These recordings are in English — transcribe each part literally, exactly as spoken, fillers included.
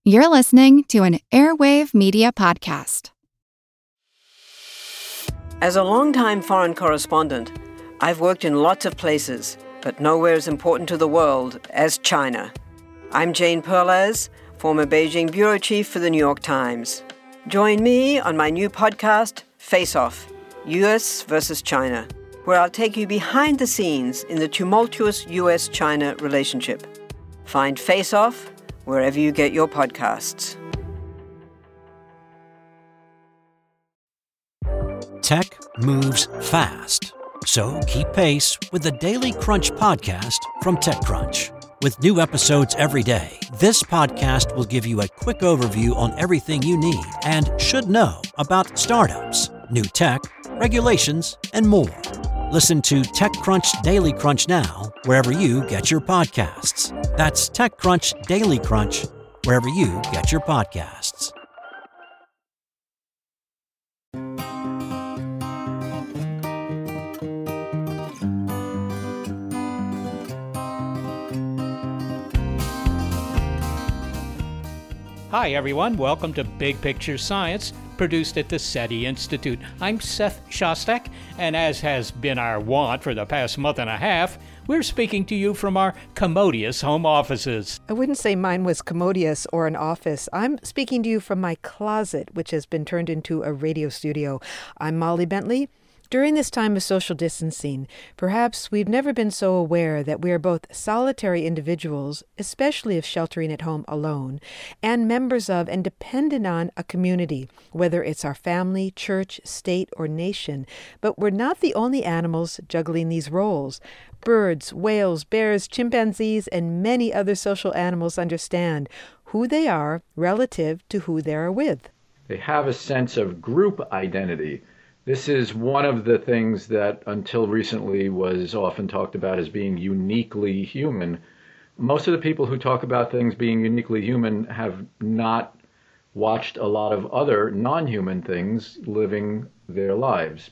You're listening to an Airwave Media Podcast. As a longtime foreign correspondent, I've worked in lots of places, but nowhere as important to the world as China. I'm Jane Perlez, former Beijing bureau chief for the New York Times. Join me on my new podcast, Face Off, U S versus China, where I'll take you behind the scenes in the tumultuous U S China relationship. Find Face Off wherever you get your podcasts. Tech moves fast, so keep pace with the Daily Crunch podcast from TechCrunch. With new episodes every day, this podcast will give you a quick overview on everything you need and should know about startups, new tech, regulations, and more. Listen to TechCrunch Daily Crunch now, wherever you get your podcasts. That's TechCrunch Daily Crunch, wherever you get your podcasts. Hi, everyone. Welcome to Big Picture Science, produced at the SETI Institute. I'm Seth Shostak, and as has been our wont for the past month and a half, we're speaking to you from our commodious home offices. I wouldn't say mine was commodious or an office. I'm speaking to you from my closet, which has been turned into a radio studio. I'm Molly Bentley. During this time of social distancing, perhaps we've never been so aware that we are both solitary individuals, especially if sheltering at home alone, and members of and dependent on a community, whether it's our family, church, state, or nation. But we're not the only animals juggling these roles. Birds, whales, bears, chimpanzees, and many other social animals understand who they are relative to who they are with. They have a sense of group identity. This is one of the things that until recently was often talked about as being uniquely human. Most of the people who talk about things being uniquely human have not watched a lot of other non-human things living their lives.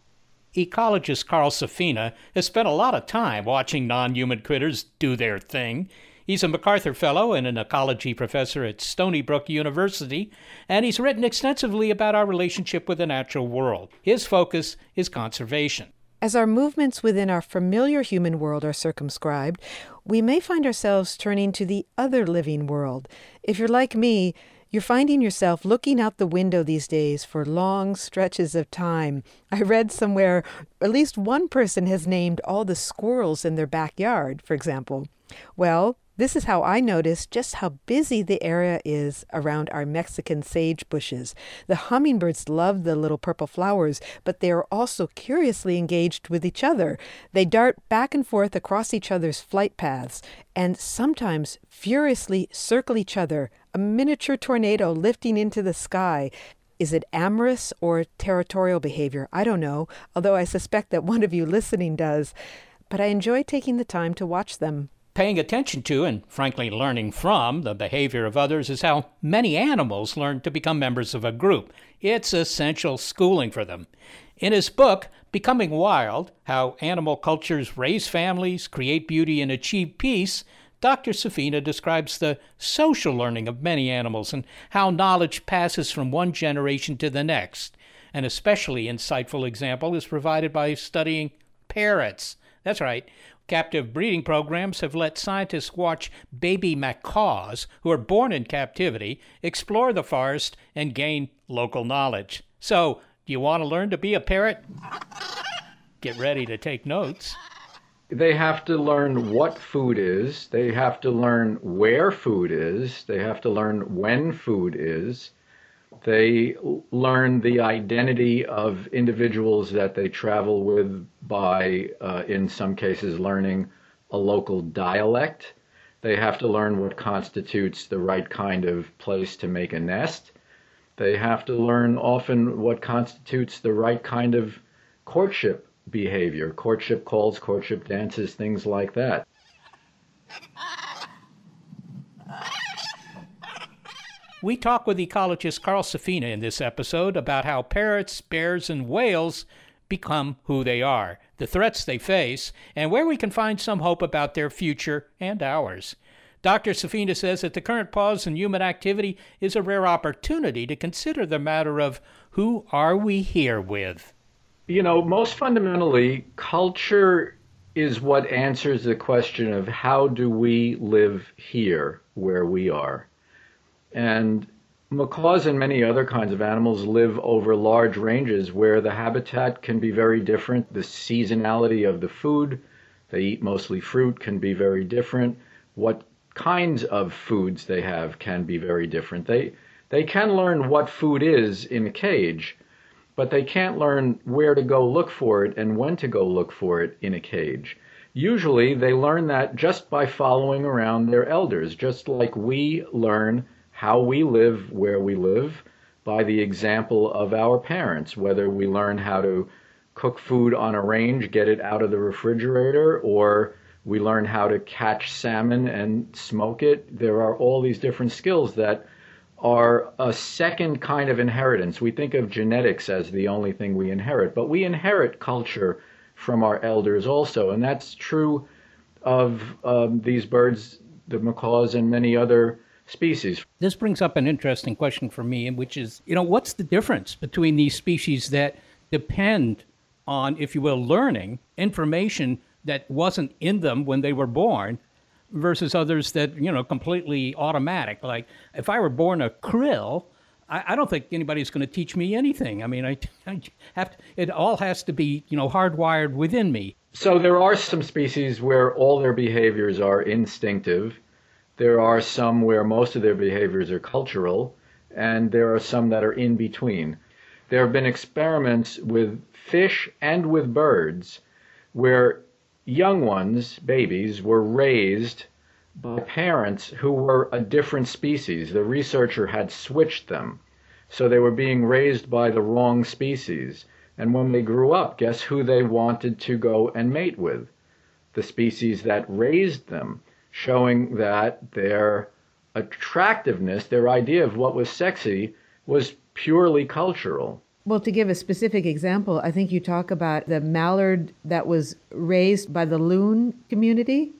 Ecologist Carl Safina has spent a lot of time watching non-human critters do their thing. He's a MacArthur Fellow and an ecology professor at Stony Brook University, and he's written extensively about our relationship with the natural world. His focus is conservation. As our movements within our familiar human world are circumscribed, we may find ourselves turning to the other living world. If you're like me, you're finding yourself looking out the window these days for long stretches of time. I read somewhere at least one person has named all the squirrels in their backyard, for example. Well, this is how I noticed just how busy the area is around our Mexican sage bushes. The hummingbirds love the little purple flowers, but they are also curiously engaged with each other. They dart back and forth across each other's flight paths and sometimes furiously circle each other, a miniature tornado lifting into the sky. Is it amorous or territorial behavior? I don't know, although I suspect that one of you listening does. But I enjoy taking the time to watch them. Paying attention to, and frankly learning from, the behavior of others is how many animals learn to become members of a group. It's essential schooling for them. In his book, Becoming Wild, How Animal Cultures Raise Families, Create Beauty, and Achieve Peace, Doctor Safina describes the social learning of many animals and how knowledge passes from one generation to the next. An especially insightful example is provided by studying parrots. That's right. Captive breeding programs have let scientists watch baby macaws who are born in captivity explore the forest and gain local knowledge. So, do you want to learn to be a parrot? Get ready to take notes. They have to learn what food is. They have to learn where food is. They have to learn when food is. They learn the identity of individuals that they travel with by, uh, in some cases, learning a local dialect. They have to learn what constitutes the right kind of place to make a nest. They have to learn often what constitutes the right kind of courtship behavior, courtship calls, courtship dances, things like that. We talk with ecologist Carl Safina in this episode about how parrots, bears, and whales become who they are, the threats they face, and where we can find some hope about their future and ours. Doctor Safina says that the current pause in human activity is a rare opportunity to consider the matter of who are we here with? You know, most fundamentally, culture is what answers the question of how do we live here where we are. And macaws and many other kinds of animals live over large ranges where the habitat can be very different. The seasonality of the food, they eat mostly fruit, can be very different. What kinds of foods they have can be very different. They, they can learn what food is in a cage, but they can't learn where to go look for it and when to go look for it in a cage. Usually they learn that just by following around their elders, just like we learn how we live where we live by the example of our parents, whether we learn how to cook food on a range, get it out of the refrigerator, or we learn how to catch salmon and smoke it. There are all these different skills that are a second kind of inheritance. We think of genetics as the only thing we inherit, but we inherit culture from our elders also, and that's true of um, these birds, the macaws, and many other species. This brings up an interesting question for me, which is, you know, what's the difference between these species that depend on, if you will, learning information that wasn't in them when they were born, versus others that, you know, completely automatic? Like, if I were born a krill, I, I don't think anybody's going to teach me anything. I mean, I, I have to, it all has to be, you know, hardwired within me. So there are some species where all their behaviors are instinctive. There are some where most of their behaviors are cultural, and there are some that are in between. There have been experiments with fish and with birds where young ones, babies, were raised by parents who were a different species. The researcher had switched them. So they were being raised by the wrong species. And when they grew up, guess who they wanted to go and mate with? The species that raised them, showing that their attractiveness, their idea of what was sexy, was purely cultural. Well, to give a specific example, I think you talk about the mallard that was raised by the loon community.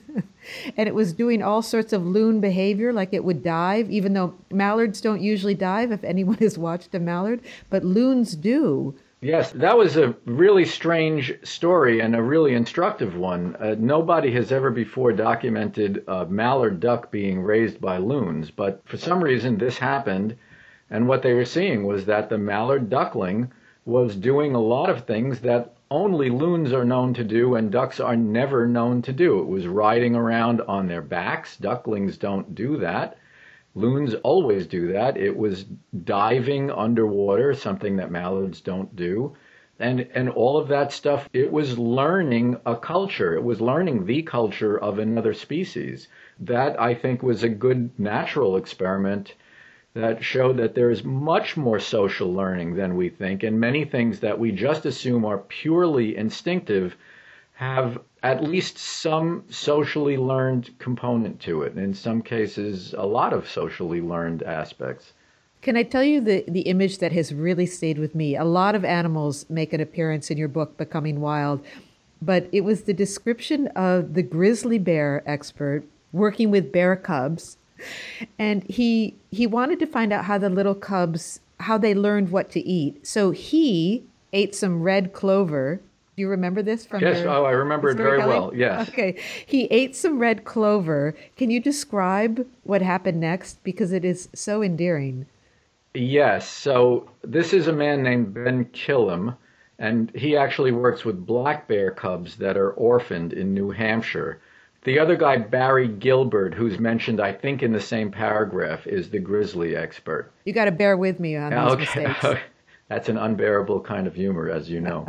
And it was doing all sorts of loon behavior, like it would dive, even though mallards don't usually dive, if anyone has watched a mallard, but loons do. Yes, that was a really strange story and a really instructive one. Uh, nobody has ever before documented a mallard duck being raised by loons, but for some reason this happened, and what they were seeing was that the mallard duckling was doing a lot of things that only loons are known to do and ducks are never known to do. It was riding around on their backs. Ducklings don't do that. Loons always do that. It was diving underwater, something that mallards don't do. And and all of that stuff, it was learning a culture. It was learning the culture of another species. That, I think, was a good natural experiment that showed that there is much more social learning than we think, and many things that we just assume are purely instinctive have at least some socially learned component to it. In some cases, a lot of socially learned aspects. Can I tell you the, the image that has really stayed with me? A lot of animals make an appearance in your book, Becoming Wild, but it was the description of the grizzly bear expert working with bear cubs. And he he wanted to find out how the little cubs, how they learned what to eat. So he ate some red clover. Do you remember this from Yes, your, oh, I remember it very well, yes. Okay, he ate some red clover. Can you describe what happened next? Because it is so endearing. Yes, so this is a man named Ben Killam, and he actually works with black bear cubs that are orphaned in New Hampshire. The other guy, Barry Gilbert, who's mentioned, I think, in the same paragraph, is the grizzly expert. You got to bear with me on these okay. mistakes. That's an unbearable kind of humor, as you know.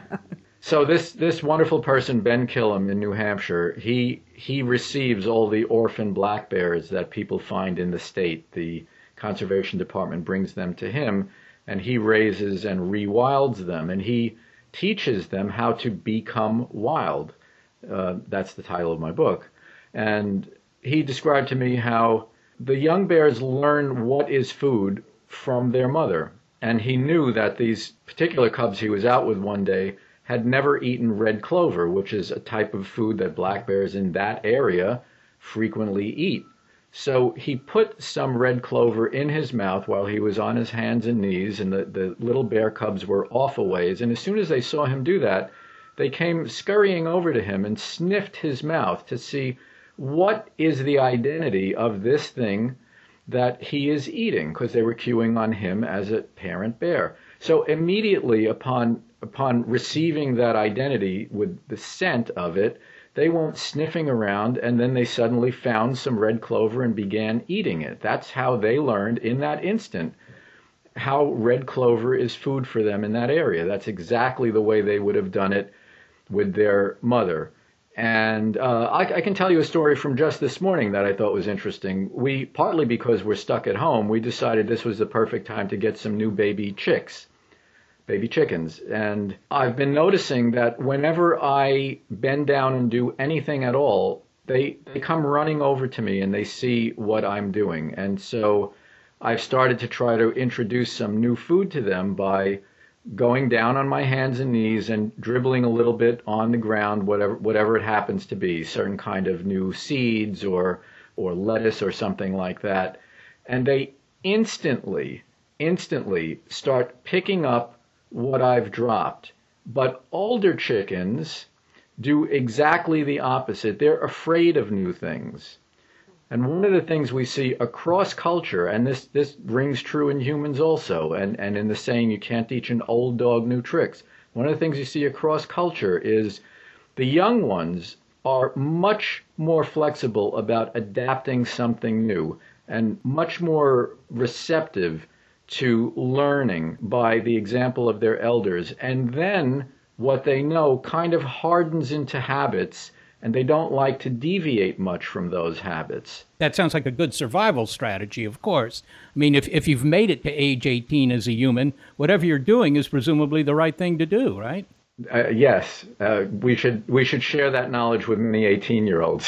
So this this wonderful person, Ben Killam in New Hampshire, he he receives all the orphan black bears that people find in the state. The conservation department brings them to him, and he raises and rewilds them, and he teaches them how to become wild. Uh, that's the title of my book. And he described to me how the young bears learn what is food from their mother. And he knew that these particular cubs he was out with one day had never eaten red clover, which is a type of food that black bears in that area frequently eat. So he put some red clover in his mouth while he was on his hands and knees, and the, the little bear cubs were off a ways. And as soon as they saw him do that, they came scurrying over to him and sniffed his mouth to see what is the identity of this thing that he is eating, because they were cueing on him as a parent bear. So immediately upon upon receiving that identity with the scent of it, they went sniffing around, and then they suddenly found some red clover and began eating it. That's how they learned in that instant how red clover is food for them in that area. That's exactly the way they would have done it with their mother. And uh, I, I can tell you a story from just this morning that I thought was interesting. We, partly because we're stuck at home, we decided this was the perfect time to get some new baby chicks. baby chickens. And I've been noticing that whenever I bend down and do anything at all, they, they come running over to me and they see what I'm doing. And so I've started to try to introduce some new food to them by going down on my hands and knees and dribbling a little bit on the ground, whatever whatever it happens to be, certain kind of new seeds or or lettuce or something like that. And they instantly, instantly start picking up what I've dropped. But older chickens do exactly the opposite. They're afraid of new things. And one of the things we see across culture, and this, this rings true in humans also, and, and in the saying, you can't teach an old dog new tricks. One of the things you see across culture is the young ones are much more flexible about adapting something new and much more receptive to learning by the example of their elders. And then what they know kind of hardens into habits, and they don't like to deviate much from those habits. That sounds like a good survival strategy, of course. I mean, if, if you've made it to age eighteen as a human, whatever you're doing is presumably the right thing to do, right? Uh, yes, uh, we should we should share that knowledge with many eighteen-year-olds.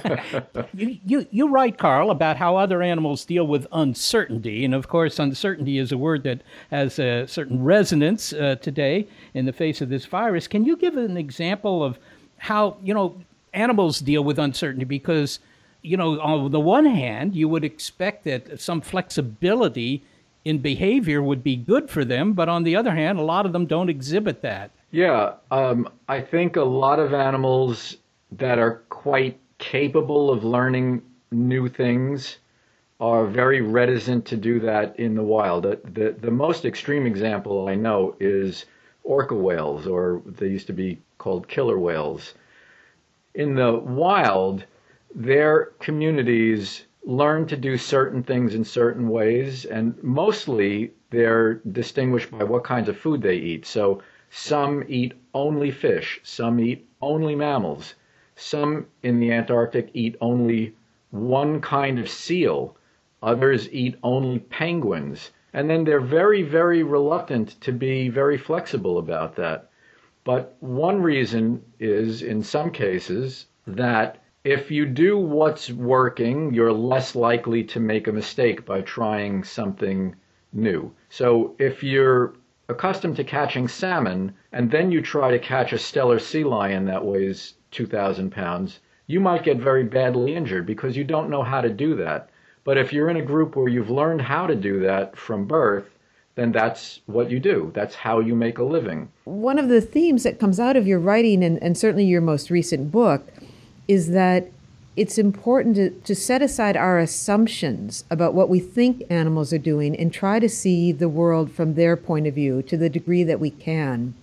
you, you, you write, Carl, about how other animals deal with uncertainty. And, of course, uncertainty is a word that has a certain resonance uh, today in the face of this virus. Can you give an example of how, you know, animals deal with uncertainty? Because, you know, on the one hand, you would expect that some flexibility in behavior would be good for them. But on the other hand, a lot of them don't exhibit that. Yeah, um, I think a lot of animals that are quite capable of learning new things are very reticent to do that in the wild. The, the, the most extreme example I know is orca whales, or they used to be called killer whales. In the wild, their communities learn to do certain things in certain ways, and mostly they're distinguished by what kinds of food they eat. So some eat only fish, some eat only mammals, some in the Antarctic eat only one kind of seal, others eat only penguins. And then they're very, very reluctant to be very flexible about that. But one reason is, in some cases, that if you do what's working, you're less likely to make a mistake by trying something new. So if you're accustomed to catching salmon, and then you try to catch a Steller sea lion that weighs two thousand pounds, you might get very badly injured because you don't know how to do that. But if you're in a group where you've learned how to do that from birth, then that's what you do. That's how you make a living. One of the themes that comes out of your writing, and, and certainly your most recent book, is that it's important to, to set aside our assumptions about what we think animals are doing and try to see the world from their point of view to the degree that we can.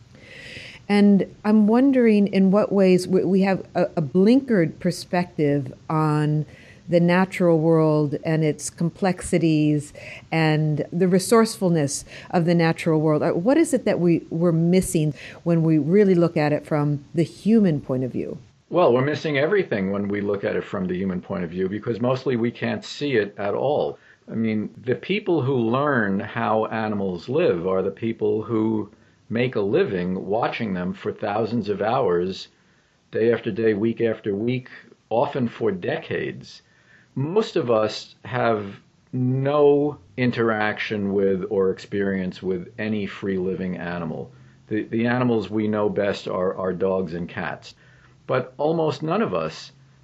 And I'm wondering in what ways we have a, a blinkered perspective on the natural world and its complexities and the resourcefulness of the natural world. What is it that we, we're missing when we really look at it from the human point of view? Well, we're missing everything when we look at it from the human point of view, because mostly we can't see it at all. I mean, the people who learn how animals live are the people who make a living watching them for thousands of hours, day after day, week after week, often for decades. Most of us have no interaction with or experience with any free living animal. The, the animals we know best are, are dogs and cats. But almost none of us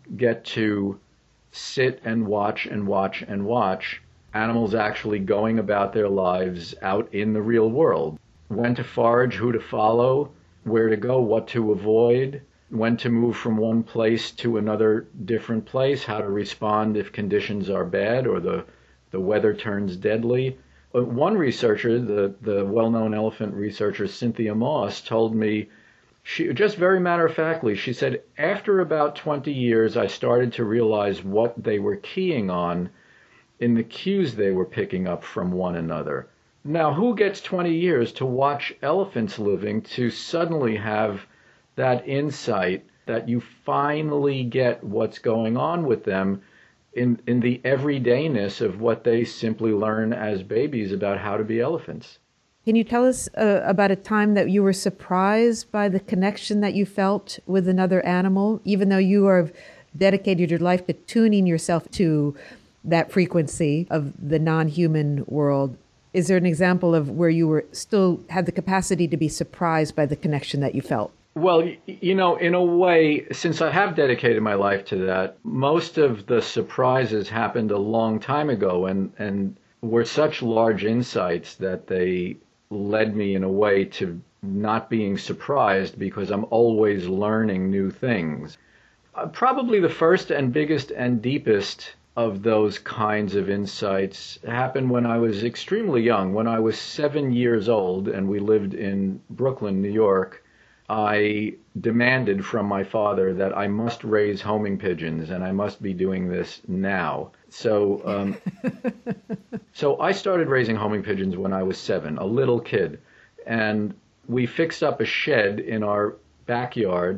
get to sit and watch and watch and watch animals actually going about their lives out in the real world. When to forage, who to follow, where to go, what to avoid, when to move from one place to another different place, how to respond if conditions are bad or the, the weather turns deadly. One researcher, the, the well-known elephant researcher Cynthia Moss, told me, she just very matter-of-factly, she said, after about twenty years, I started to realize what they were keying on in the cues they were picking up from one another. Now, who gets twenty years to watch elephants living to suddenly have that insight that you finally get what's going on with them in, in the everydayness of what they simply learn as babies about how to be elephants? Can you tell us uh, about a time that you were surprised by the connection that you felt with another animal, even though you have dedicated your life to tuning yourself to that frequency of the non-human world? Is there an example of where you were still had the capacity to be surprised by the connection that you felt? Well, you know, in a way, since I have dedicated my life to that, most of the surprises happened a long time ago and, and were such large insights that they led me in a way to not being surprised because I'm always learning new things. Uh, probably the first and biggest and deepest of those kinds of insights happened when I was extremely young. When I was seven years old and we lived in Brooklyn, New York, I demanded from my father that I must raise homing pigeons and I must be doing this now. So, um, so I started raising homing pigeons when I was seven, a little kid. And we fixed up a shed in our backyard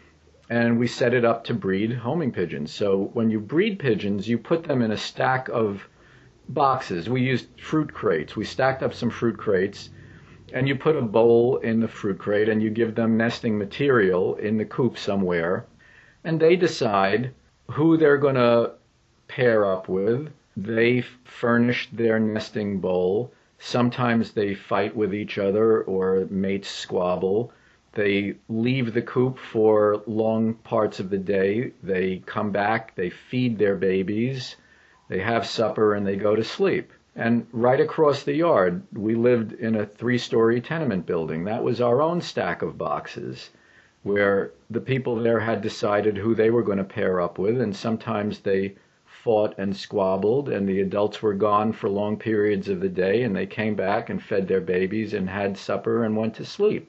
and we set it up to breed homing pigeons. So when you breed pigeons, you put them in a stack of boxes. We used fruit crates. We stacked up some fruit crates, and you put a bowl in the fruit crate, and you give them nesting material in the coop somewhere, and they decide who they're going to pair up with. They furnish their nesting bowl. Sometimes they fight with each other or mates squabble. They leave the coop for long parts of the day. They come back, they feed their babies, they have supper, and they go to sleep. And right across the yard, we lived in a three-story tenement building. That was our own stack of boxes where the people there had decided who they were going to pair up with, and sometimes they fought and squabbled, and the adults were gone for long periods of the day, and they came back and fed their babies and had supper and went to sleep.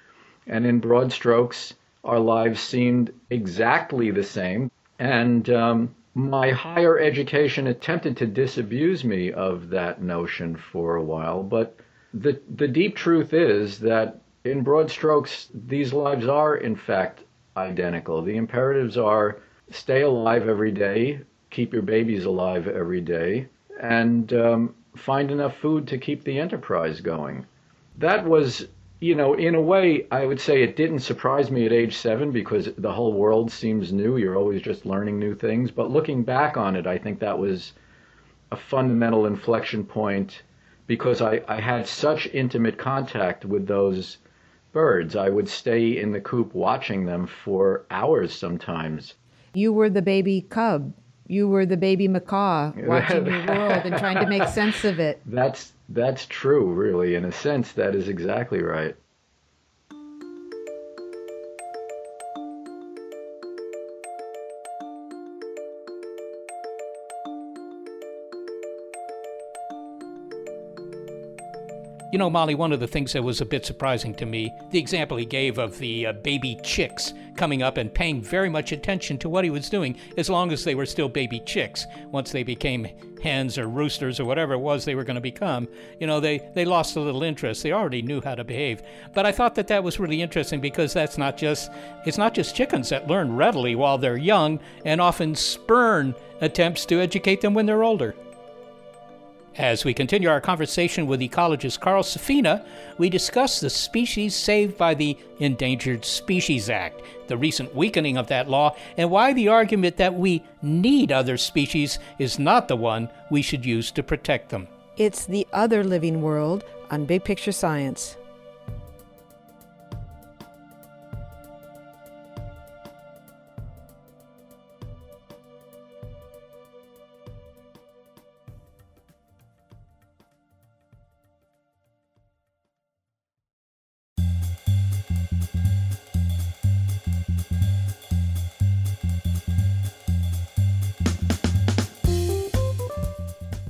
And in broad strokes, our lives seemed exactly the same. And um, my higher education attempted to disabuse me of that notion for a while. But the, the deep truth is that in broad strokes, these lives are, in fact, identical. The imperatives are stay alive every day, keep your babies alive every day, and um, find enough food to keep the enterprise going. That was... You know, in a way, I would say it didn't surprise me at age seven because the whole world seems new. You're always just learning new things. But looking back on it, I think that was a fundamental inflection point because I, I had such intimate contact with those birds. I would stay in the coop watching them for hours sometimes. You were the baby cub. You were the baby macaw watching your world and trying to make sense of it. That's That's true, really. In a sense, that is exactly right. You know, Molly, one of the things that was a bit surprising to me, the example he gave of the uh, baby chicks coming up and paying very much attention to what he was doing as long as they were still baby chicks. Once they became hens or roosters or whatever it was they were going to become, you know, they, they lost a little interest. They already knew how to behave. But I thought that that was really interesting because that's not just, it's not just chickens that learn readily while they're young and often spurn attempts to educate them when they're older. As we continue our conversation with ecologist Carl Safina, we discuss the species saved by the Endangered Species Act, the recent weakening of that law, and why the argument that we need other species is not the one we should use to protect them. It's the other living world on Big Picture Science.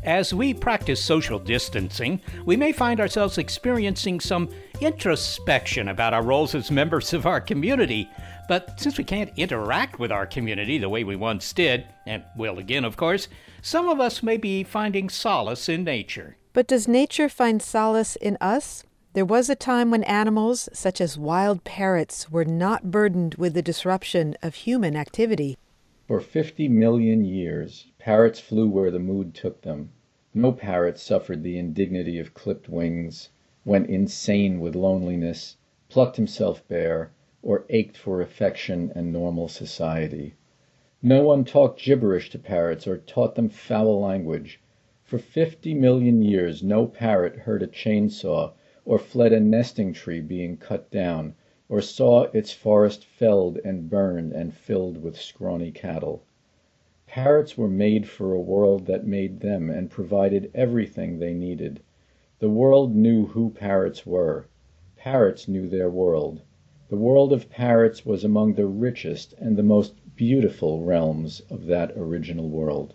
As we practice social distancing, we may find ourselves experiencing some introspection about our roles as members of our community. But since we can't interact with our community the way we once did, and will again, of course, some of us may be finding solace in nature. But does nature find solace in us? There was a time when animals, such as wild parrots, were not burdened with the disruption of human activity. For fifty million years, parrots flew where the mood took them. No parrot suffered the indignity of clipped wings, went insane with loneliness, plucked himself bare, or ached for affection and normal society. No one talked gibberish to parrots or taught them foul language. For fifty million years, no parrot heard a chainsaw or fled a nesting tree being cut down, or saw its forest felled and burned and filled with scrawny cattle. Parrots were made for a world that made them and provided everything they needed. The world knew who parrots were. Parrots knew their world. The world of parrots was among the richest and the most beautiful realms of that original world.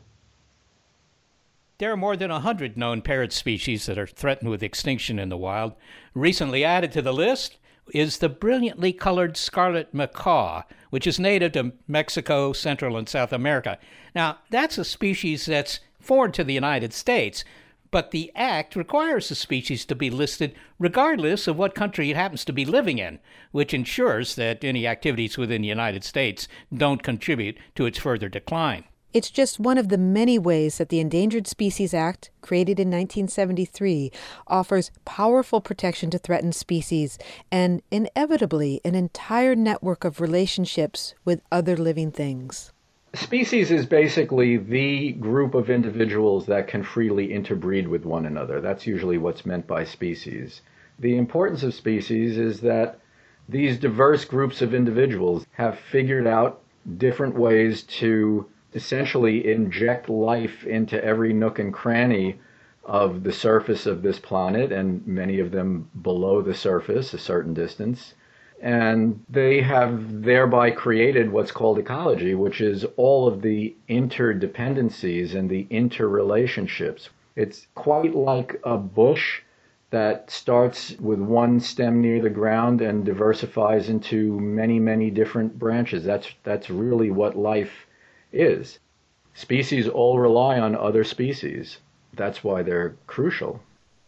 There are more than one hundred known parrot species that are threatened with extinction in the wild. Recently added to the list is the brilliantly colored scarlet macaw, which is native to Mexico, Central and South America. Now, that's a species that's foreign to the United States, but the Act requires the species to be listed regardless of what country it happens to be living in, which ensures that any activities within the United States don't contribute to its further decline. It's just one of the many ways that the Endangered Species Act, created in nineteen seventy-three, offers powerful protection to threatened species and, inevitably, an entire network of relationships with other living things. Species is basically the group of individuals that can freely interbreed with one another. That's usually what's meant by species. The importance of species is that these diverse groups of individuals have figured out different ways to essentially inject life into every nook and cranny of the surface of this planet, and many of them below the surface a certain distance. And they have thereby created what's called ecology, which is all of the interdependencies and the interrelationships. It's quite like a bush that starts with one stem near the ground and diversifies into many, many different branches. That's that's really what life is. Species all rely on other species. That's why they're crucial.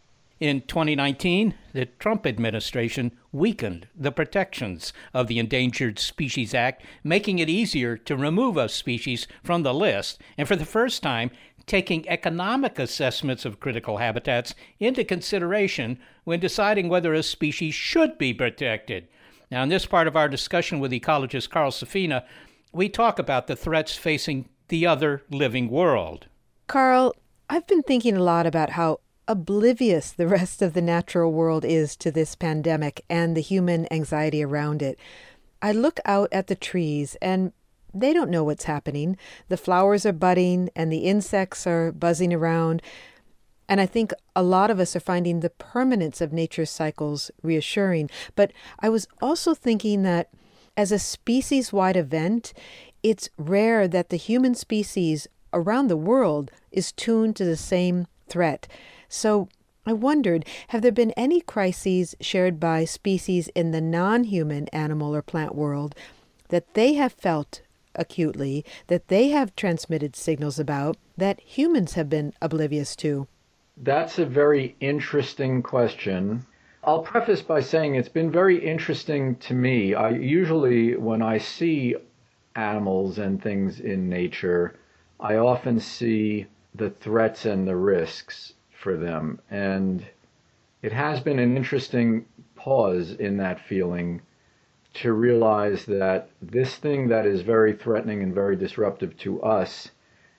In twenty nineteen, the Trump administration weakened the protections of the Endangered Species Act, making it easier to remove a species from the list, and for the first time, taking economic assessments of critical habitats into consideration when deciding whether a species should be protected. Now, in this part of our discussion with ecologist Carl Safina, we talk about the threats facing the other living world. Carl, I've been thinking a lot about how oblivious the rest of the natural world is to this pandemic and the human anxiety around it. I look out at the trees and they don't know what's happening. The flowers are budding and the insects are buzzing around. And I think a lot of us are finding the permanence of nature's cycles reassuring. But I was also thinking that as a species-wide event, it's rare that the human species around the world is tuned to the same threat. So I wondered, have there been any crises shared by species in the non-human animal or plant world that they have felt acutely, that they have transmitted signals about, that humans have been oblivious to? That's a very interesting question. I'll preface by saying it's been very interesting to me. I usually, when I see animals and things in nature, I often see the threats and the risks for them. And it has been an interesting pause in that feeling to realize that this thing that is very threatening and very disruptive to us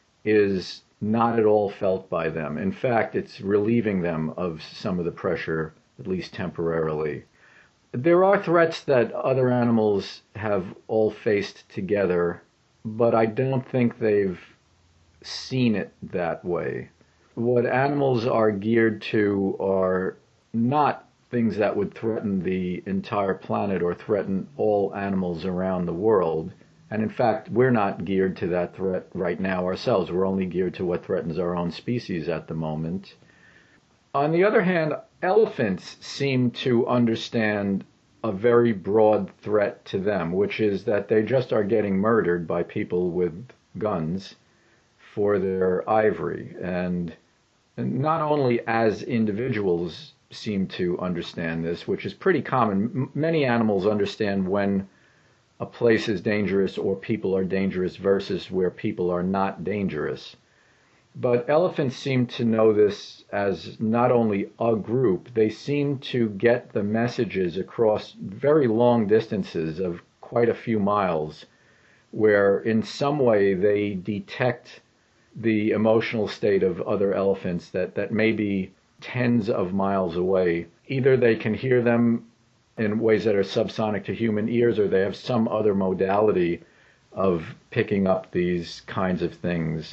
is not at all felt by them. In fact, it's relieving them of some of the pressure, at least temporarily. There are threats that other animals have all faced together, but I don't think they've seen it that way. What animals are geared to are not things that would threaten the entire planet or threaten all animals around the world. And in fact, we're not geared to that threat right now ourselves. We're only geared to what threatens our own species at the moment. On the other hand, elephants seem to understand a very broad threat to them, which is that they just are getting murdered by people with guns for their ivory. And not only as individuals seem to understand this, which is pretty common. M- many animals understand when a place is dangerous or people are dangerous versus where people are not dangerous. But elephants seem to know this as not only a group, they seem to get the messages across very long distances of quite a few miles, where in some way they detect the emotional state of other elephants that, that may be tens of miles away. Either they can hear them in ways that are subsonic to human ears, or they have some other modality of picking up these kinds of things.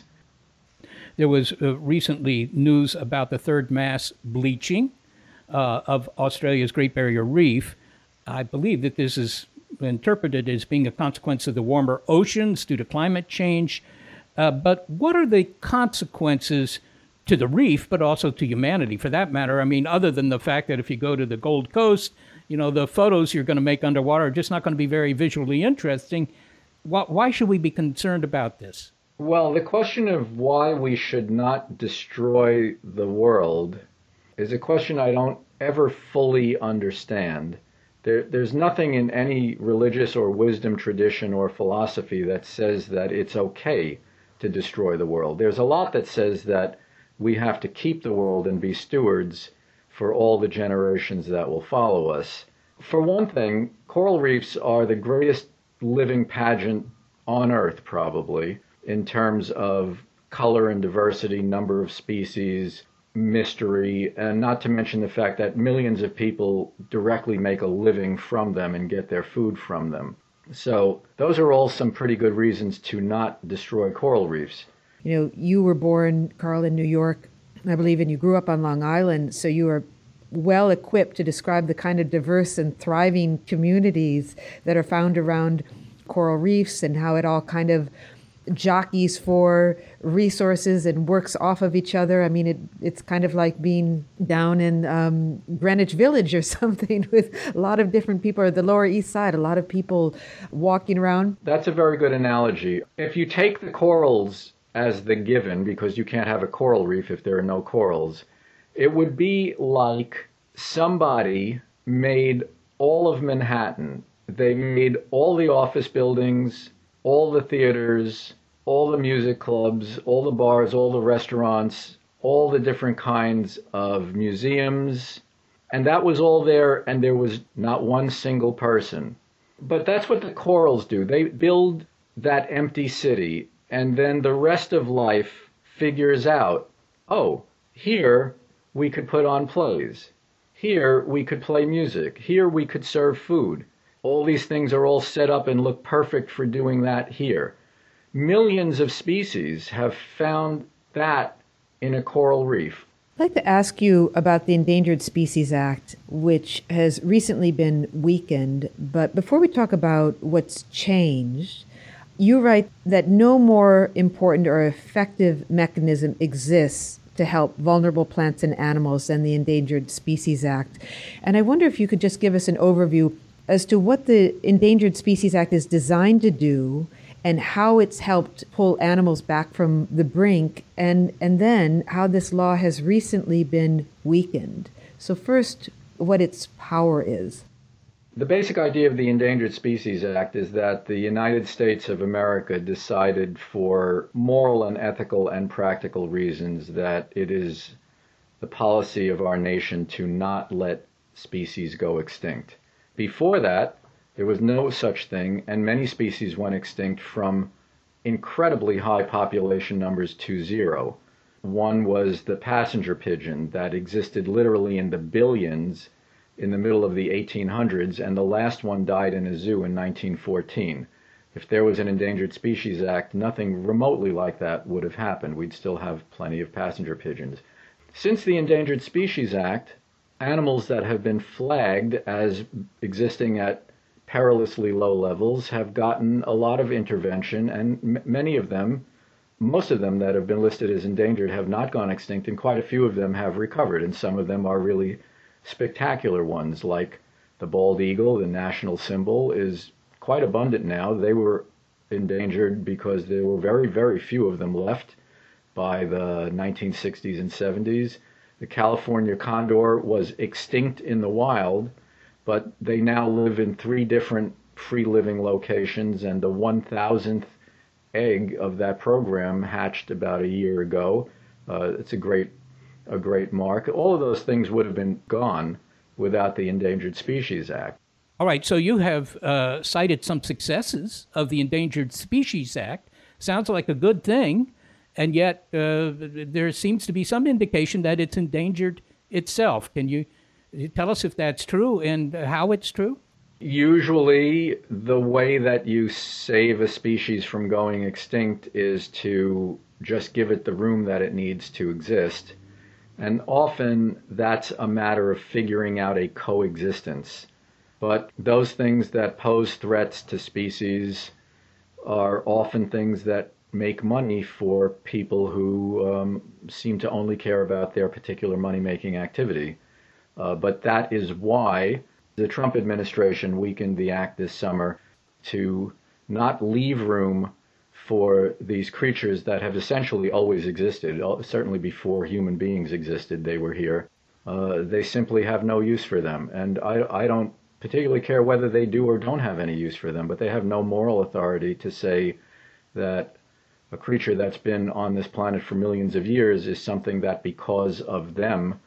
There was uh, recently news about the third mass bleaching uh, of Australia's Great Barrier Reef. I believe that this is interpreted as being a consequence of the warmer oceans due to climate change. Uh, but what are the consequences to the reef, but also to humanity, for that matter? I mean, other than the fact that if you go to the Gold Coast, you know, the photos you're going to make underwater are just not going to be very visually interesting. Why, why should we be concerned about this? Well, the question of why we should not destroy the world is a question I don't ever fully understand. There, there's nothing in any religious or wisdom tradition or philosophy that says that it's okay to destroy the world. There's a lot that says that we have to keep the world and be stewards for all the generations that will follow us. For one thing, coral reefs are the greatest living pageant on Earth, probably, in terms of color and diversity, number of species, mystery, and not to mention the fact that millions of people directly make a living from them and get their food from them. So those are all some pretty good reasons to not destroy coral reefs. You know, you were born, Carl, in New York, I believe, and you grew up on Long Island, so you are well equipped to describe the kind of diverse and thriving communities that are found around coral reefs and how it all kind of jockeys for resources and works off of each other. I mean, it it's kind of like being down in um, Greenwich Village or something with a lot of different people, or the Lower East Side, a lot of people walking around. That's a very good analogy. If you take the corals as the given, because you can't have a coral reef if there are no corals, it would be like somebody made all of Manhattan. They made all the office buildings, all the theaters, all the music clubs, all the bars, all the restaurants, all the different kinds of museums. And that was all there, and there was not one single person. But that's what the corals do. They build that empty city, and then the rest of life figures out, oh, here we could put on plays. Here we could play music. Here we could serve food. All these things are all set up and look perfect for doing that here. Millions of species have found that in a coral reef. I'd like to ask you about the Endangered Species Act, which has recently been weakened. But before we talk about what's changed, you write that no more important or effective mechanism exists to help vulnerable plants and animals than the Endangered Species Act. And I wonder if you could just give us an overview as to what the Endangered Species Act is designed to do and how it's helped pull animals back from the brink, and, and then how this law has recently been weakened. So first, what its power is. The basic idea of the Endangered Species Act is that the United States of America decided for moral and ethical and practical reasons that it is the policy of our nation to not let species go extinct. Before that, there was no such thing, and many species went extinct from incredibly high population numbers to zero. One was the passenger pigeon that existed literally in the billions in the middle of the eighteen hundreds, and the last one died in a zoo in nineteen fourteen. If there was an Endangered Species Act, nothing remotely like that would have happened. We'd still have plenty of passenger pigeons. Since the Endangered Species Act, animals that have been flagged as existing at perilously low levels have gotten a lot of intervention, and m- many of them, most of them that have been listed as endangered have not gone extinct, and quite a few of them have recovered, and some of them are really spectacular ones, like the bald eagle, the national symbol, is quite abundant now. They were endangered because there were very, very few of them left by the nineteen sixties and seventies. The California condor was extinct in the wild, but they now live in three different free-living locations, and the one thousandth egg of that program hatched about a year ago. Uh, it's a great, a great mark. All of those things would have been gone without the Endangered Species Act. All right, so you have uh, cited some successes of the Endangered Species Act. Sounds like a good thing, and yet uh, there seems to be some indication that it's endangered itself. Can you tell us if that's true and how it's true? Usually, the way that you save a species from going extinct is to just give it the room that it needs to exist. And often, that's a matter of figuring out a coexistence. But those things that pose threats to species are often things that make money for people who um, seem to only care about their particular money-making activity. Uh, but that is why the Trump administration weakened the act this summer to not leave room for these creatures that have essentially always existed. Certainly before human beings existed, they were here. Uh, they simply have no use for them. And I, I don't particularly care whether they do or don't have any use for them, but they have no moral authority to say that a creature that's been on this planet for millions of years is something that because of them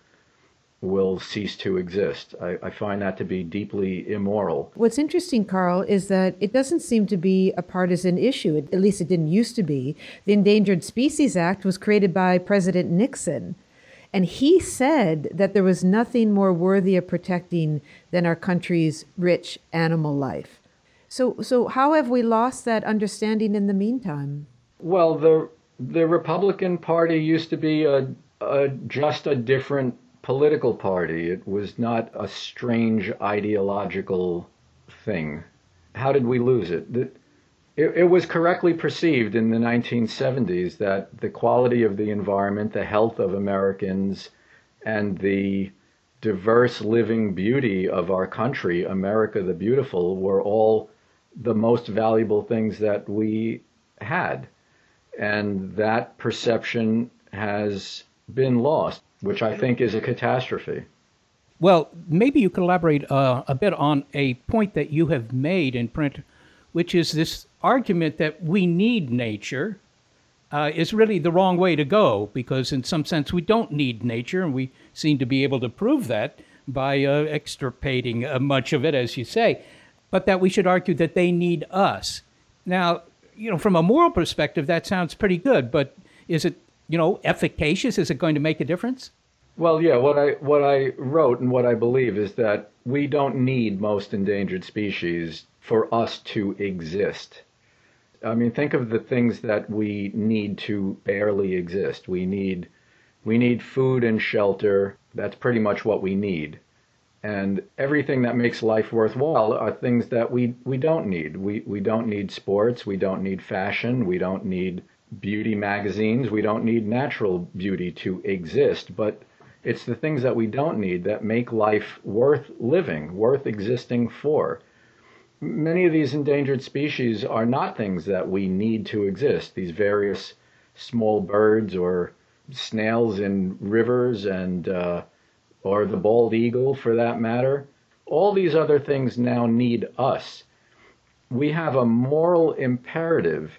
will cease to exist. I, I find that to be deeply immoral. What's interesting, Carl, is that it doesn't seem to be a partisan issue. It, at least it didn't used to be. The Endangered Species Act was created by President Nixon, and he said that there was nothing more worthy of protecting than our country's rich animal life. So, so how have we lost that understanding in the meantime? Well, the the Republican Party used to be a, a just a different political party. It was not a strange ideological thing. How did we lose it? The, it, it was correctly perceived in the nineteen seventies that the quality of the environment, the health of Americans, and the diverse living beauty of our country, America the Beautiful, were all the most valuable things that we had. And that perception has been lost, which I think is a catastrophe. Well, maybe you could elaborate uh, a bit on a point that you have made in print, which is this argument that we need nature uh, is really the wrong way to go, because in some sense we don't need nature, and we seem to be able to prove that by uh, extirpating uh, much of it, as you say, but that we should argue that they need us. Now, you know, from a moral perspective, that sounds pretty good, but is it, you know, efficacious? Is it going to make a difference? Well, yeah, what I what I wrote and what I believe is that we don't need most endangered species for us to exist. I mean, think of the things that we need to barely exist. We need we need food and shelter. That's pretty much what we need. And everything that makes life worthwhile are things that we, we don't need. We we don't need sports. We don't need fashion. We don't need beauty magazines. We don't need natural beauty to exist. But it's the things that we don't need that make life worth living, worth existing for. Many of these endangered species are not things that we need to exist. These various small birds or snails in rivers and uh, or the bald eagle, for that matter. All these other things now need us. We have a moral imperative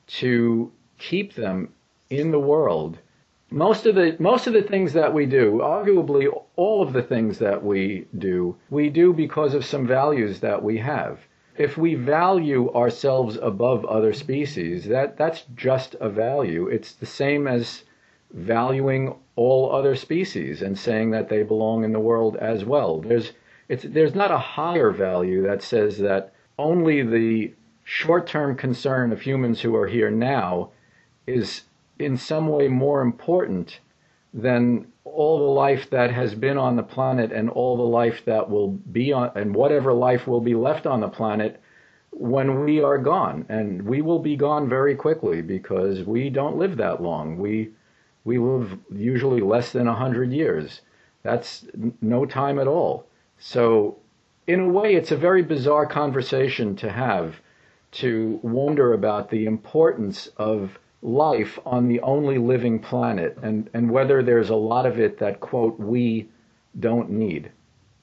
to keep them in the world. Most of the most of the things that we do, arguably all of the things that we do, we do because of some values that we have. If we value ourselves above other species, that, that's just a value. It's the same as valuing all other species and saying that they belong in the world as well. There's it's there's not a higher value that says that only the short-term concern of humans who are here now is in some way more important then all the life that has been on the planet and all the life that will be on, and whatever life will be left on the planet when we are gone. And we will be gone very quickly because we don't live that long. We we live usually less than one hundred years. That's no time at all. So in a way, it's a very bizarre conversation to have, to wonder about the importance of life on the only living planet, and, and whether there's a lot of it that, quote, we don't need.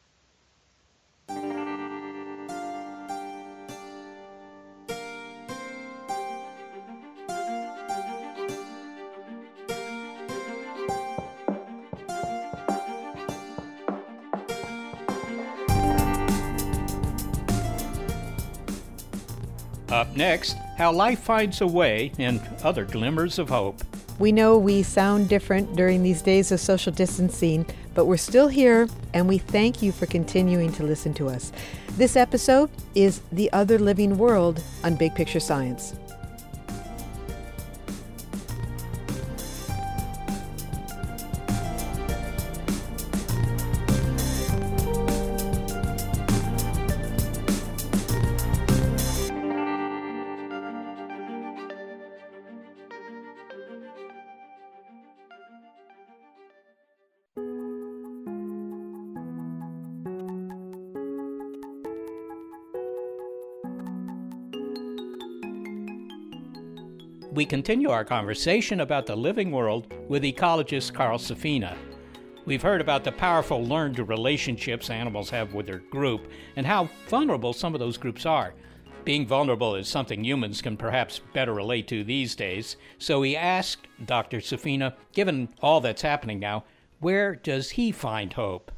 Up next, how life finds a way and other glimmers of hope. We know we sound different during these days of social distancing, but we're still here, and we thank you for continuing to listen to us. This episode is The Other Living World on Big Picture Science. We continue our conversation about the living world with ecologist Carl Safina. We've heard about the powerful learned relationships animals have with their group and how vulnerable some of those groups are. Being vulnerable is something humans can perhaps better relate to these days. So we asked Doctor Safina, given all that's happening now, where does he find hope?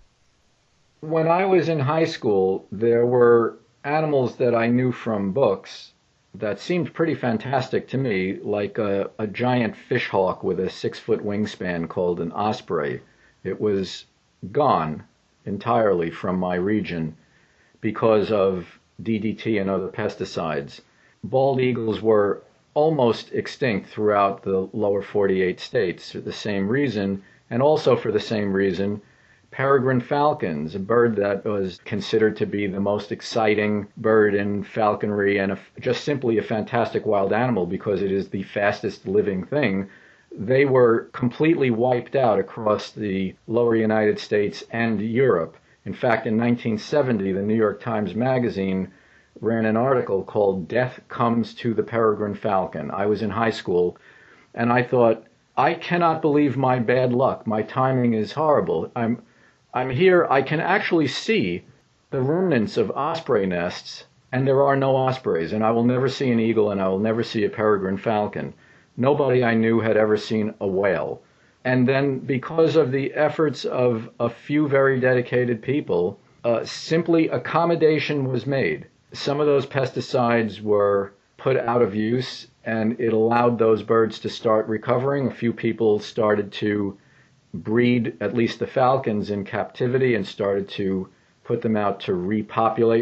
When I was in high school, there were animals that I knew from books that seemed pretty fantastic to me, like a, a giant fishhawk with a six-foot wingspan called an osprey. It was gone entirely from my region because of D D T and other pesticides. Bald eagles were almost extinct throughout the lower forty-eight states for the same reason, and also for the same reason, peregrine falcons, a bird that was considered to be the most exciting bird in falconry and a, just simply a fantastic wild animal because it is the fastest living thing, they were completely wiped out across the lower United States and Europe. In fact, in nineteen seventy, the New York Times Magazine ran an article called "Death Comes to the Peregrine Falcon." I was in high school, and I thought, I cannot believe my bad luck. My timing is horrible. I'm I'm here, I can actually see the remnants of osprey nests, and there are no ospreys, and I will never see an eagle, and I will never see a peregrine falcon. Nobody I knew had ever seen a whale. And then because of the efforts of a few very dedicated people, uh, simply accommodation was made. Some of those pesticides were put out of use, and it allowed those birds to start recovering. A few people started to breed at least the falcons in captivity and started to put them out to repopulate.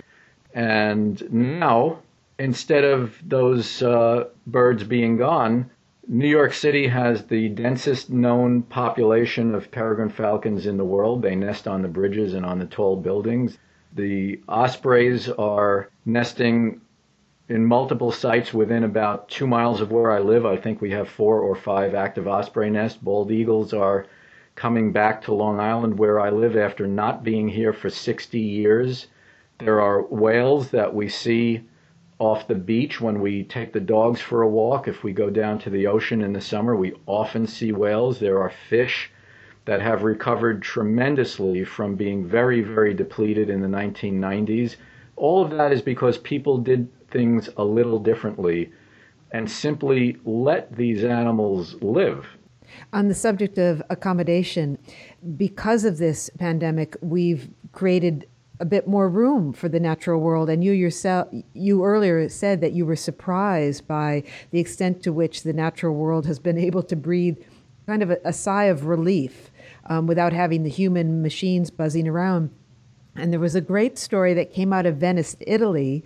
And now, instead of those uh, birds being gone, New York City has the densest known population of peregrine falcons in the world. They nest on the bridges and on the tall buildings. The ospreys are nesting in multiple sites within about two miles of where I live. I think we have four or five active osprey nests. Bald eagles are coming back to Long Island where I live after not being here for sixty years. There are whales that we see off the beach when we take the dogs for a walk. If we go down to the ocean in the summer, we often see whales. There are fish that have recovered tremendously from being very, very depleted in the nineteen nineties. All of that is because people did things a little differently and simply let these animals live. On the subject of accommodation, because of this pandemic, we've created a bit more room for the natural world. And you yourself, you earlier said that you were surprised by the extent to which the natural world has been able to breathe kind of a, a sigh of relief um, without having the human machines buzzing around. And there was a great story that came out of Venice, Italy,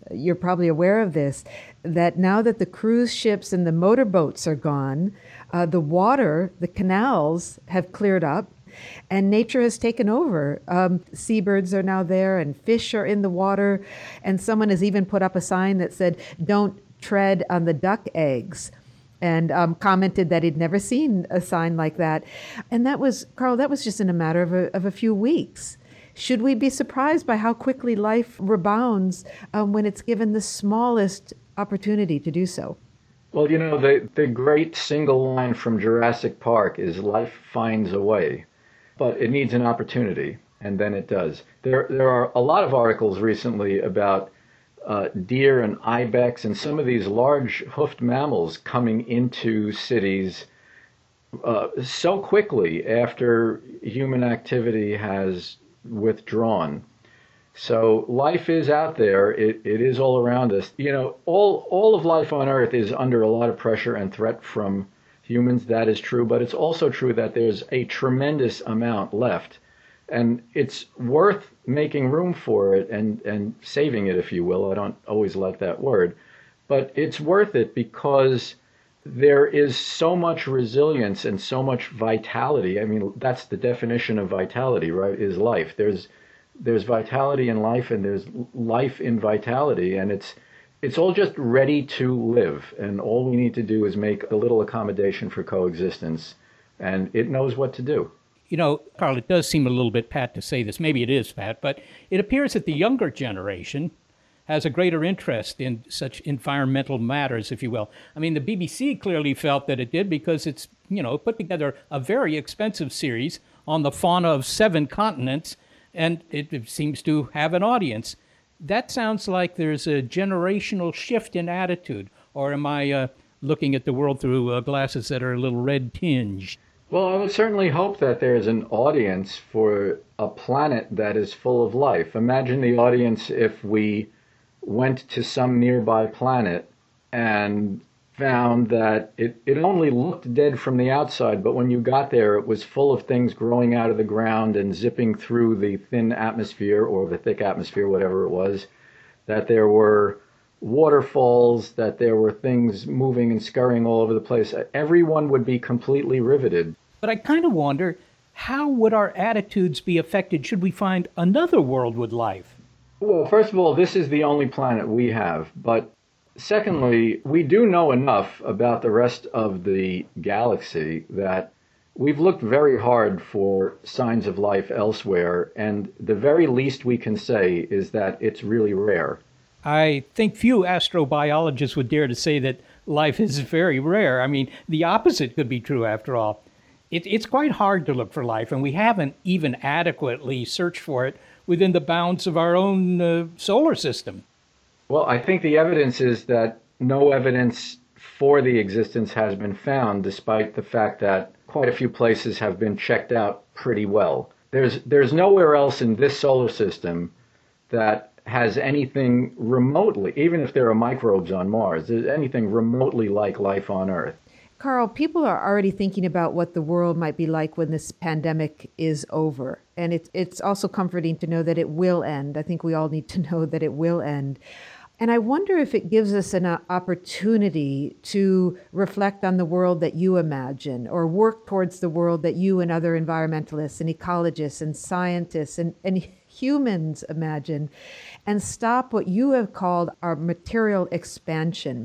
you're probably aware of this, that now that the cruise ships and the motorboats are gone, uh, the water, the canals have cleared up, and nature has taken over. Um, seabirds are now there, and fish are in the water, and someone has even put up a sign that said, "Don't tread on the duck eggs," and um, commented that he'd never seen a sign like that. And that was, Carl, that was just in a matter of a, of a few weeks. Should we be surprised by how quickly life rebounds um, when it's given the smallest opportunity to do so? Well, you know, the, the great single line from Jurassic Park is life finds a way, but it needs an opportunity, and then it does. There, there are a lot of articles recently about uh, deer and ibex and some of these large hoofed mammals coming into cities uh, so quickly after human activity has withdrawn. So life is out there. It, it is all around us. You know, all, all of life on Earth is under a lot of pressure and threat from humans. That is true. But it's also true that there's a tremendous amount left. And it's worth making room for it and, and saving it, if you will. I don't always like that word. But it's worth it because there is so much resilience and so much vitality. I mean, that's the definition of vitality, right, is life. There's there's vitality in life, and there's life in vitality, and it's it's all just ready to live. And all we need to do is make a little accommodation for coexistence, and it knows what to do. You know, Carl, it does seem a little bit pat to say this. Maybe it is pat, but it appears that the younger generation has a greater interest in such environmental matters, if you will. I mean, the B B C clearly felt that it did because it's, you know, put together a very expensive series on the fauna of seven continents, and it, it seems to have an audience. That sounds like there's a generational shift in attitude, or am I uh, looking at the world through uh, glasses that are a little red tinged? Well, I would certainly hope that there's an audience for a planet that is full of life. Imagine the audience if we went to some nearby planet and found that it, it only looked dead from the outside, but when you got there, it was full of things growing out of the ground and zipping through the thin atmosphere or the thick atmosphere, whatever it was, that there were waterfalls, that there were things moving and scurrying all over the place. Everyone would be completely riveted. But I kind of wonder, how would our attitudes be affected should we find another world with life? Well, first of all, this is the only planet we have. But secondly, we do know enough about the rest of the galaxy that we've looked very hard for signs of life elsewhere, and the very least we can say is that it's really rare. I think few astrobiologists would dare to say that life is very rare. I mean, the opposite could be true after all. It, it's quite hard to look for life, and we haven't even adequately searched for it within the bounds of our own uh, solar system. Well, I think the evidence is that no evidence for the existence has been found, despite the fact that quite a few places have been checked out pretty well. There's there's nowhere else in this solar system that has anything remotely, even if there are microbes on Mars, there's anything remotely like life on Earth. Carl, people are already thinking about what the world might be like when this pandemic is over. And it, it's also comforting to know that it will end. I think we all need to know that it will end. And I wonder if it gives us an opportunity to reflect on the world that you imagine, or work towards the world that you and other environmentalists and ecologists and scientists and, and humans imagine, and stop what you have called our material expansion.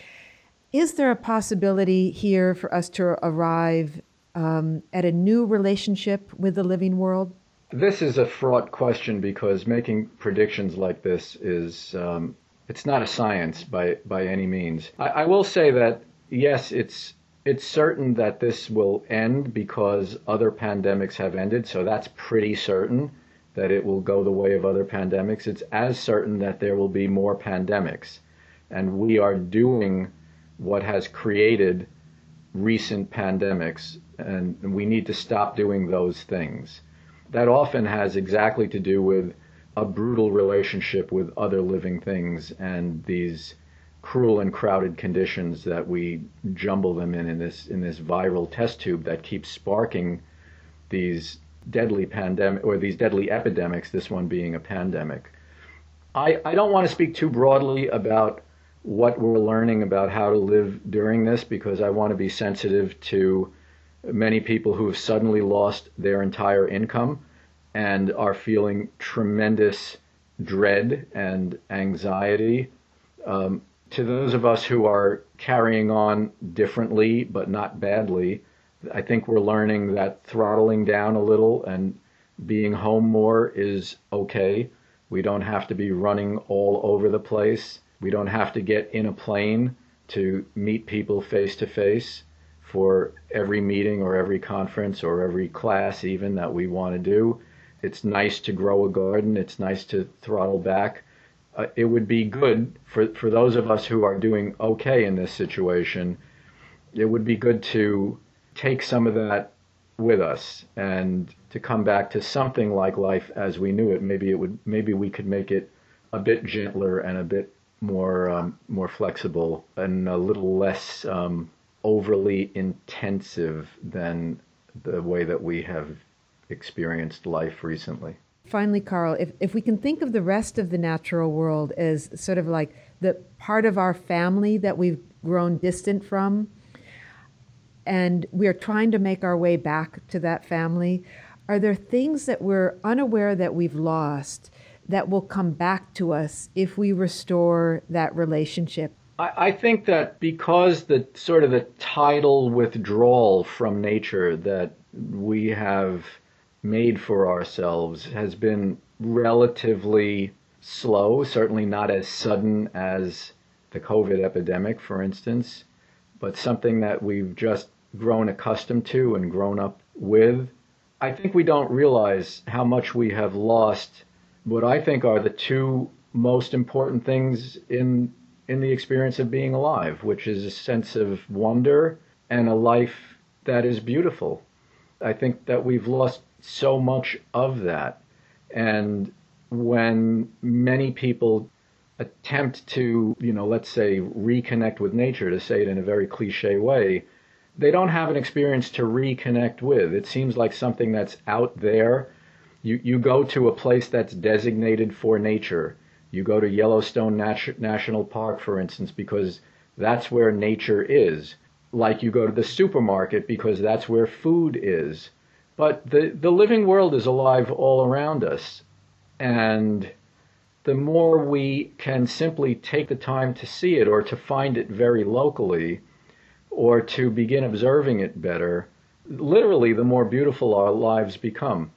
Is there a possibility here for us to arrive um, at a new relationship with the living world? This is a fraught question because making predictions like this is, um, it's not a science by, by any means. I, I will say that, yes, it's it's certain that this will end because other pandemics have ended, so that's pretty certain that it will go the way of other pandemics. It's as certain that there will be more pandemics, and we are doing what has created recent pandemics, and we need to stop doing those things. That often has exactly to do with a brutal relationship with other living things and these cruel and crowded conditions that we jumble them in in this in this viral test tube that keeps sparking these deadly pandemic or these deadly epidemics, this one being a pandemic. I, I don't want to speak too broadly about what we're learning about how to live during this, because I want to be sensitive to many people who have suddenly lost their entire income and are feeling tremendous dread and anxiety. Um, to those of us who are carrying on differently but not badly, I think we're learning that throttling down a little and being home more is okay. We don't have to be running all over the place. We don't have to get in a plane to meet people face to face for every meeting or every conference or every class even that we want to do. It's nice to grow a garden. It's nice to throttle back. Uh, it would be good for, for those of us who are doing okay in this situation. It would be good to take some of that with us and to come back to something like life as we knew it. Maybe it would. Maybe we could make it a bit gentler and a bit more um, more flexible and a little less um, overly intensive than the way that we have experienced life recently. Finally, Carl, if, if we can think of the rest of the natural world as sort of like the part of our family that we've grown distant from, and we are trying to make our way back to that family, are there things that we're unaware that we've lost that will come back to us if we restore that relationship? I, I think that because the sort of the tidal withdrawal from nature that we have made for ourselves has been relatively slow, certainly not as sudden as the COVID epidemic, for instance, but something that we've just grown accustomed to and grown up with. I think we don't realize how much we have lost what I think are the two most important things in in the experience of being alive, which is a sense of wonder and a life that is beautiful. I think that we've lost so much of that. And when many people attempt to, you know, let's say reconnect with nature, to say it in a very cliche way, they don't have an experience to reconnect with. It seems like something that's out there. You you go to a place that's designated for nature. You go to Yellowstone Nat- National Park, for instance, because that's where nature is. Like you go to the supermarket because that's where food is. But the, the living world is alive all around us. And the more we can simply take the time to see it or to find it very locally or to begin observing it better, literally the more beautiful our lives become.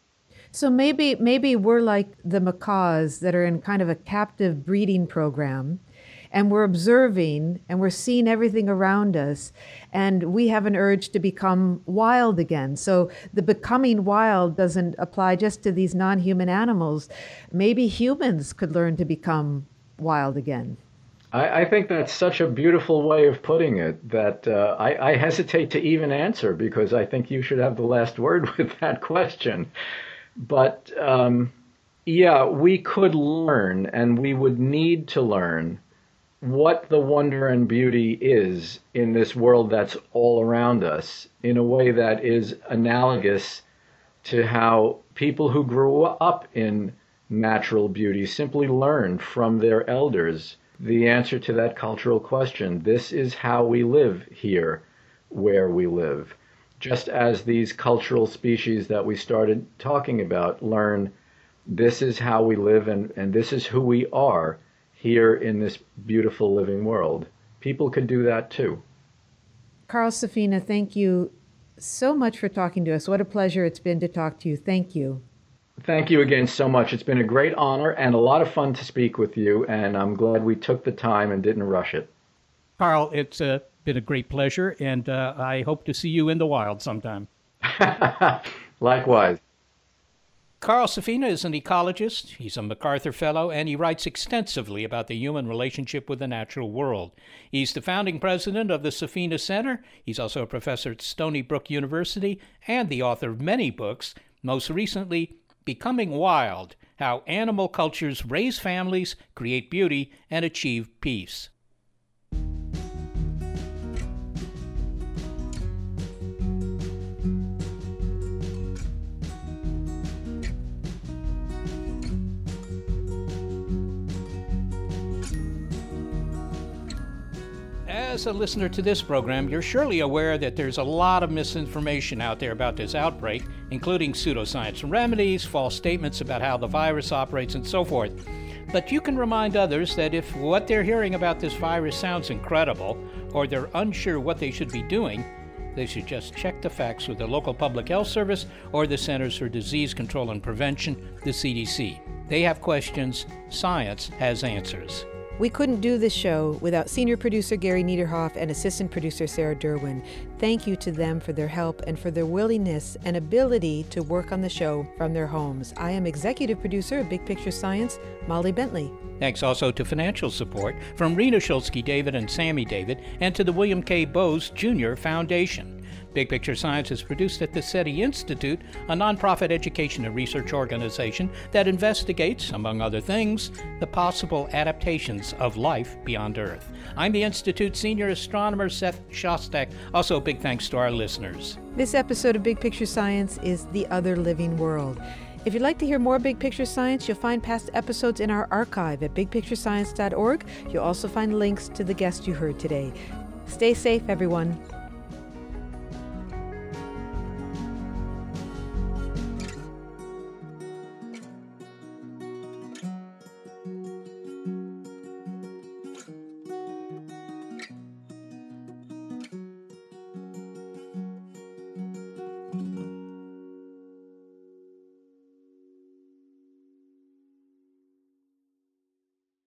So maybe maybe we're like the macaws that are in kind of a captive breeding program, and we're observing and we're seeing everything around us, and we have an urge to become wild again. So the becoming wild doesn't apply just to these non-human animals. Maybe humans could learn to become wild again. I, I think that's such a beautiful way of putting it that uh, I, I hesitate to even answer, because I think you should have the last word with that question. But um, yeah, we could learn, and we would need to learn what the wonder and beauty is in this world that's all around us in a way that is analogous to how people who grew up in natural beauty simply learned from their elders the answer to that cultural question. This is how we live here, where we live. Just as these cultural species that we started talking about learn, this is how we live and, and this is who we are here in this beautiful living world. People could do that too. Carl Safina, thank you so much for talking to us. What a pleasure it's been to talk to you. Thank you. Thank you again so much. It's been a great honor and a lot of fun to speak with you, and I'm glad we took the time and didn't rush it. Carl, it's uh, been a great pleasure, and uh, I hope to see you in the wild sometime. Likewise. Carl Safina is an ecologist, he's a MacArthur Fellow, and he writes extensively about the human relationship with the natural world. He's the founding president of the Safina Center. He's also a professor at Stony Brook University and the author of many books, most recently, Becoming Wild, How Animal Cultures Raise Families, Create Beauty, and Achieve Peace. As a listener to this program, you're surely aware that there's a lot of misinformation out there about this outbreak, including pseudoscience remedies, false statements about how the virus operates, and so forth. But you can remind others that if what they're hearing about this virus sounds incredible, or they're unsure what they should be doing, they should just check the facts with the local public health service or the Centers for Disease Control and Prevention, the C D C. They have questions, science has answers. We couldn't do this show without senior producer Gary Niederhoff and assistant producer Sarah Derwin. Thank you to them for their help and for their willingness and ability to work on the show from their homes. I am executive producer of Big Picture Science, Molly Bentley. Thanks also to financial support from Rena Shulsky David and Sammy David, and to the William K. Bowes Junior Foundation. Big Picture Science is produced at the SETI Institute, a nonprofit education and research organization that investigates, among other things, the possible adaptations of life beyond Earth. I'm the Institute's senior astronomer, Seth Shostak. Also, big thanks to our listeners. This episode of Big Picture Science is The Other Living World. If you'd like to hear more Big Picture Science, you'll find past episodes in our archive at big picture science dot org. You'll also find links to the guests you heard today. Stay safe, everyone.